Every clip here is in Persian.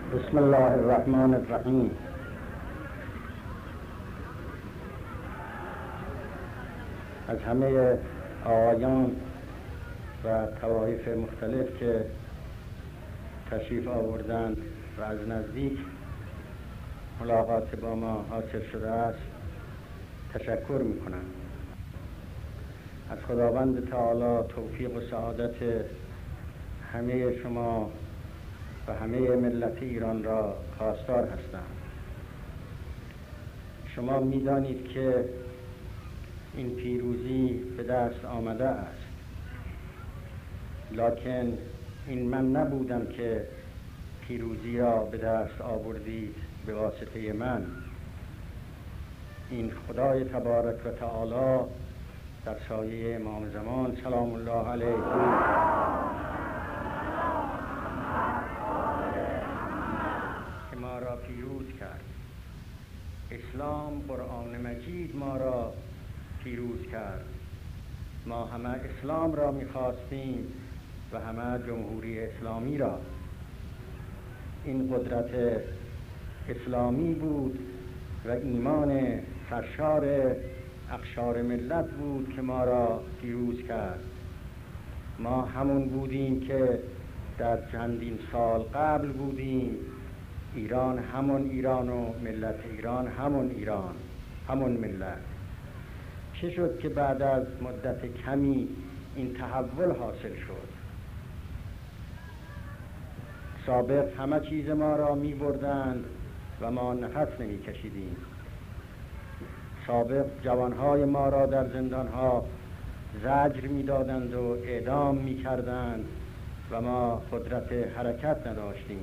بسم الله الرحمن الرحیم. از همه آقایان و طوایف مختلف که تشریف آوردند و از نزدیک ملاقات با ما حاصل شده است تشکر میکنم. از خداوند تعالی توفیق و سعادت همه شما و همه ملت ایران را خواستار هستم. شما می‌دانید که این پیروزی به دست آمده است، لکن این من نبودم که پیروزی را به دست آوردید به واسطه من. این خدای تبارک و تعالی در سایه امام زمان سلام الله علیه که ما را پیروز کرد. اسلام، قرآن مجید ما را پیروز کرد. ما همه اسلام را می‌خواستیم و همه جمهوری اسلامی را. این قدرت اسلامی بود و ایمان سرشار اقشار ملت بود که ما را پیروز کرد. ما همون بودیم که در چندین سال قبل بودیم. ایران همون ایران و ملت ایران همون ایران، همون ملت. چه شد که بعد از مدت کمی این تحول حاصل شد؟ سابق همه چیز ما را می بردند و ما نفس نمی کشیدیم. سابق جوانهای ما را در زندانها زجر می دادند و اعدام می کردند و ما قدرت حرکت نداشتیم.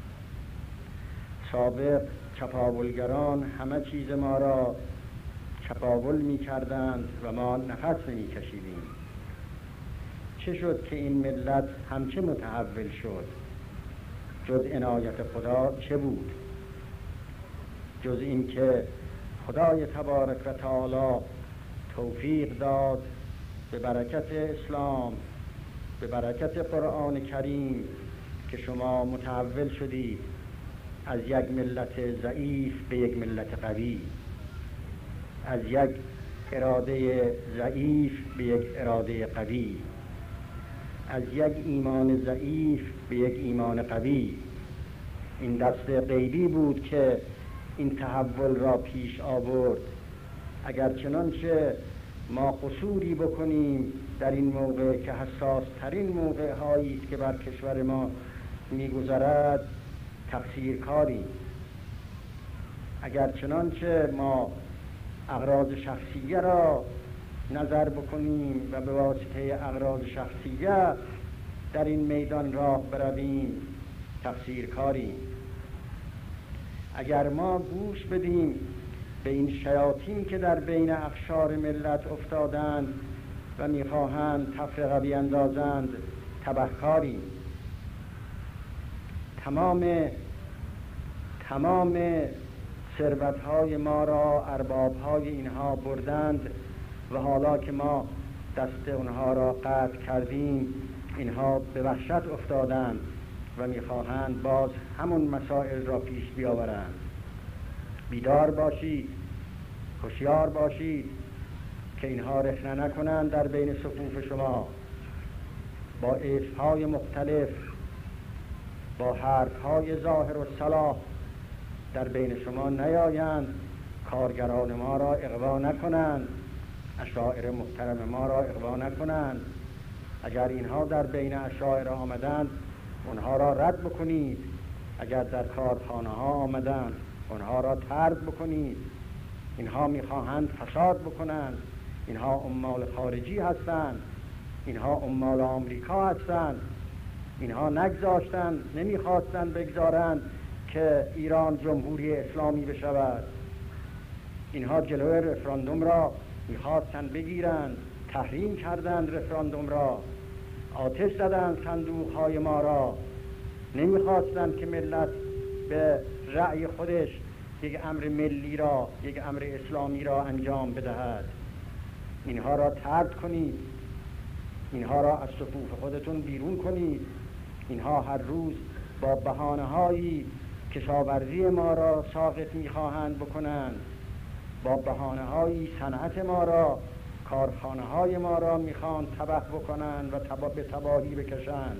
سابق چپاولگران همه چیز ما را چپاول می کردند و ما نفس نمی کشیدیم. چه شد که این ملت همچه متحول شد؟ جز عنایت خدا چه بود؟ جز این که خدای تبارک و تعالی توفیق داد به برکت اسلام، به برکت قرآن کریم که شما متحول شدید از یک ملت ضعیف به یک ملت قوی، از یک اراده ضعیف به یک اراده قوی، از یک ایمان ضعیف به یک ایمان قوی. این دست غیبی بود که این تحول را پیش آورد. اگر چنانچه ما قصوری بکنیم در این موقع که حساس ترین موقع هایی که بر کشور ما میگذرد، تقصیر کاریم. اگر چنانچه ما اغراض شخصیه را نظر بکنیم و به واسطه اغراض شخصیه در این میدان راه برویم، تقصیر کاریم. اگر ما گوش بدیم به این شیاطین که در بین اقشار ملت افتادند و میخواهند تفرقه بیندازند، تبهکاریم. تمام ثروت‌های ما را ارباب‌های اینها بردند و حالا که ما دست اونها را قطع کردیم، اینها به وحشت افتادند و میخواهند باز همون مسائل را پیش بیاورند. بیدار باشید، هوشیار باشید که اینها رخنه نکنند در بین صفوف شما. با اسم‌های مختلف، با حرف‌های ظاهر و صلاح در بین شما نیایند، کارگران ما را اغوا نکنند، اشاعره محترم ما را اغوا نکنند. اگر اینها در بین اشاعره آمدند، اونها را رد بکنید. اگر در کارخانه ها آمدند، اونها را طرد بکنید. اینها میخواهند فساد بکنند. اینها عمال خارجی هستند. اینها عمال آمریکا هستند. اینها نمیخواستند بگذارند که ایران جمهوری اسلامی بشود. اینها جلوی رفراندوم را میخواستند بگیرند، تحریم کردند رفراندوم را، آتش زدند صندوقهای ما را. نمیخواستند که ملت به رأی خودش یک امر ملی را، یک امر اسلامی را انجام بدهد. اینها را طرد کنید، اینها را از صفوف خودتون بیرون کنید. اینها هر روز با بهانه‌هایی کشاورزی ما را ساقط می‌خواهند بکنند، با بهانه‌هایی صنعت ما را، کارخانه‌های ما را می‌خواهند تباه بکنند و به تباهی بکشند.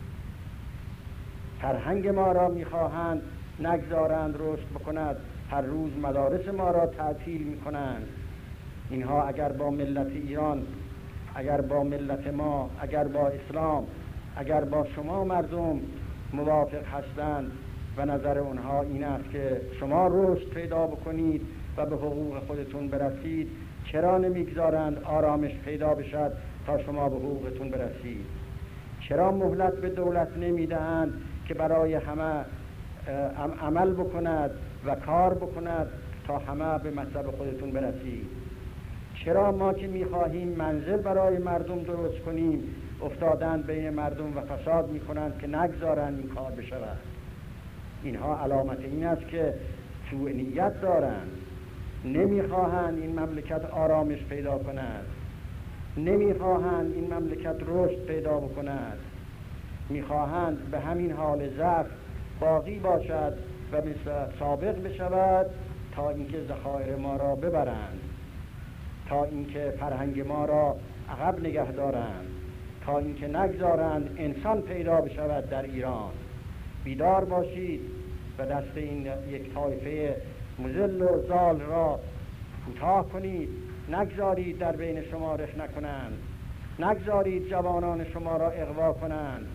فرهنگ ما را می‌خواهند نگذارند رشد بکند، هر روز مدارس ما را تعطیل می‌کنند. اینها اگر با ملت ایران، اگر با ملت ما، اگر با اسلام، اگر با شما مردم موافق هستند و نظر اونها این است که شما رشد پیدا بکنید و به حقوق خودتون برسید، چرا نمیگذارند آرامش پیدا بشد تا شما به حقوقتون برسید؟ چرا مهلت به دولت نمیدهند که برای همه عمل بکند و کار بکند تا همه به مطلب خودتون برسید؟ چرا ما که میخواهیم منزل برای مردم درست کنیم افتادند بین مردم و فساد میکنند که نگذارند این کار بشود؟ اینها علامت این است که سوء نیت دارند، نمیخواهند این مملکت آرامش پیدا کند، نمیخواهند این مملکت رشد پیدا بکند، میخواهند به همین حال ضعف باقی باشد و مثل سابق بشود تا اینکه ذخایر ما را ببرند، تا اینکه فرهنگ ما را عقب نگه دارند، تا اینکه نگذارند انسان پیدا بشود در ایران. بیدار باشید و دست این یک طایفه مذل و ضال را کوتاه کنید، نگذارید در بین شما رخ نکنند، نگذارید جوانان شما را اغوا کنند.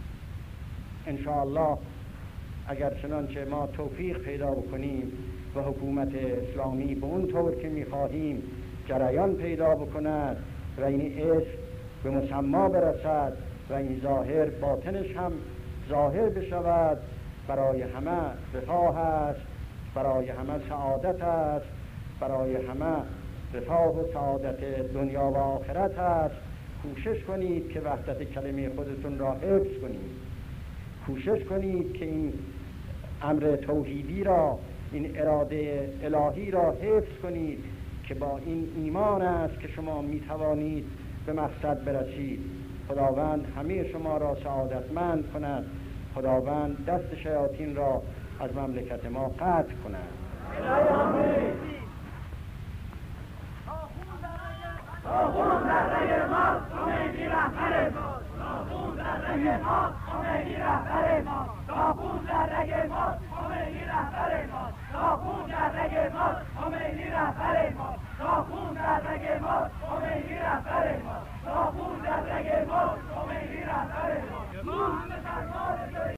انشاءالله اگر چنانچه ما توفیق پیدا بکنیم و حکومت اسلامی به اون طور که می‌خواهیم جریان پیدا بکند و این اسم به مسما برسد و این ظاهر باطنش هم ظاهر بشود، برای همه رفاه است، برای همه سعادت است، برای همه رفاه و سعادت دنیا و آخرت است. کوشش کنید که وحدت کلمه خودتون را حفظ کنید، کوشش کنید که این امر توحیدی را، این اراده الهی را حفظ کنید که با این ایمان است که شما میتوانید به مقصد برسید. خداوند همه شما را سعادتمند کند، خداوند دست شیاطین را از مملکت ما قطع کند. آخون در رگ ما خمینی رهبر ما، آخون در رگ ما خمینی رهبر ما، آخون در رگ ما خمینی رهبر ما، آخون در رگ ما خمینی رهبر ما، آخون در رگ ما خمینی رهبر ما، آخون در رگ ما